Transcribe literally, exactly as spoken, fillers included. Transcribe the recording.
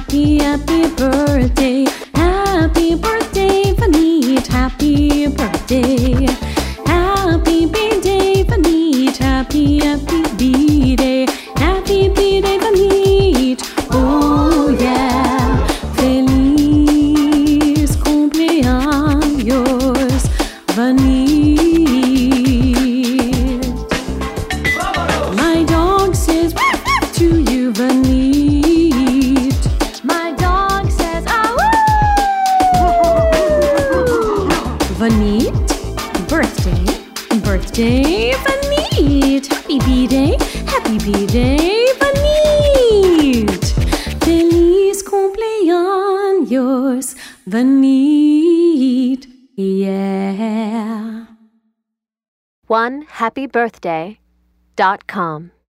Happy, happy birthday. Happy birthday, Vanit. Happy birthday. Happy birthday, Vanit. Happy, happy birthday. Happy birthday, Vanit. Oh yeah. Feliz cumpleaños, Vanit. My dog says to you, Vanit. My dog says, ah, woo! Vanit, birthday, birthday, Vanit. Happy birthday, happy birthday, Vanit. Feliz cumpleaños, Vanit. Yeah. one happy birthday dot com